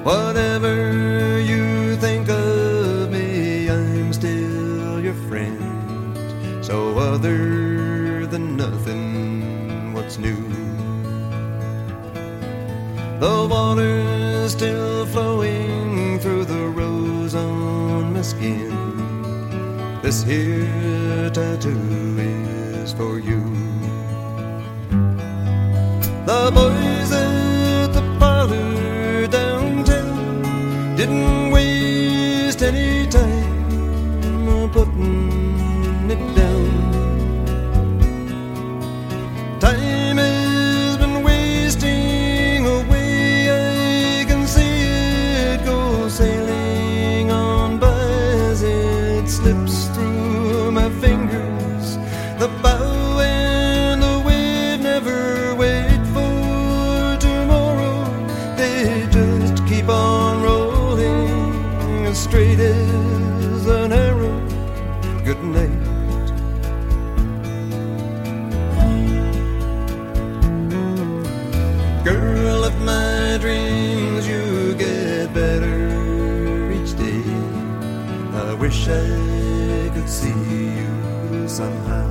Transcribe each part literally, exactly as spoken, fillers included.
Whatever you think of me, I'm still your friend. So other than nothing, what's new? The water's still flowing through the rose on my skin. This here tattoo is for you. The boys at the parlor downtown didn't waste any time putting it down. Time has been wasting away, I can see it go sailing on by as it slips through my fingers. The bow and the wave never wait for tomorrow, they just keep on rolling as straight as an arrow. Good night. Girl of my dreams, you get better each day. I wish I could see you somehow.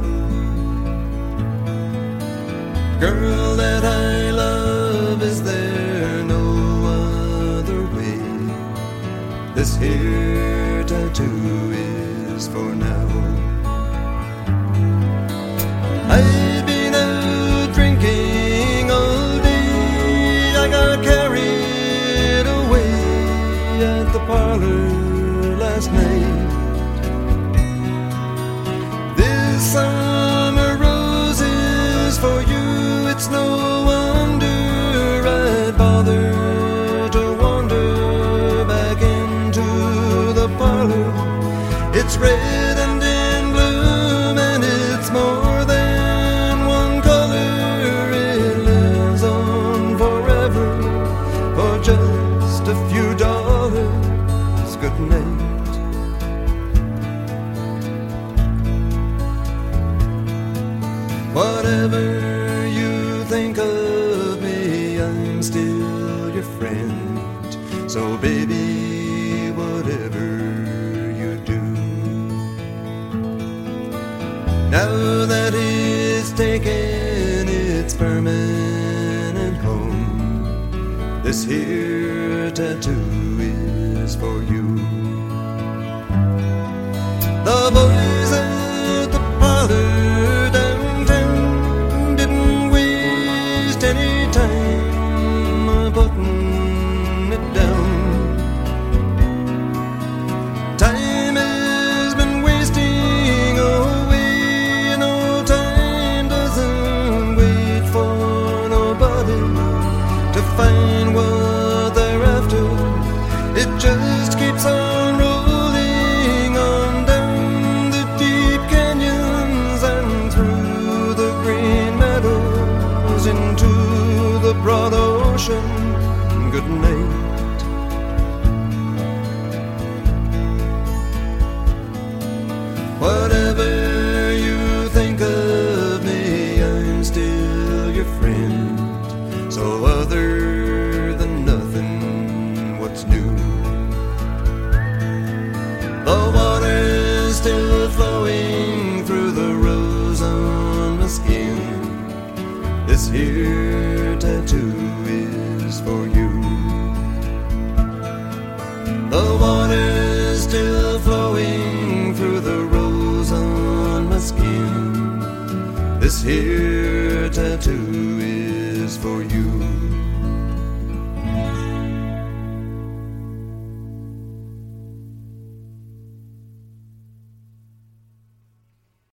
Girl that I love, is there no other way? This here tattoo is for now. I've been out drinking all day, I got carried away at the parlor last night. This summer rose is for you, it's no wonder I'd bother to wander back into the parlor. It's red and in bloom, and it's more than one color. It lives on forever for just a few dollars. Good night. Whatever you think of me, I'm still your friend. So baby, whatever you do, now that it's taken its permanent home, this here tattoo is for you. The boys at the parlor downtown didn't waste any time putting it down. Time has been wasting away, no time doesn't wait for nobody to find what they're after. It just keeps on rolling on down the deep canyons and through the green meadows into the broad ocean. Good night. Whatever you think of me, I'm still your friend. So other than nothing, what's new? The water's still flowing through the rose on my skin. This here tattoo is for you. The water's still flowing through the rose on my skin. This here tattoo is for you.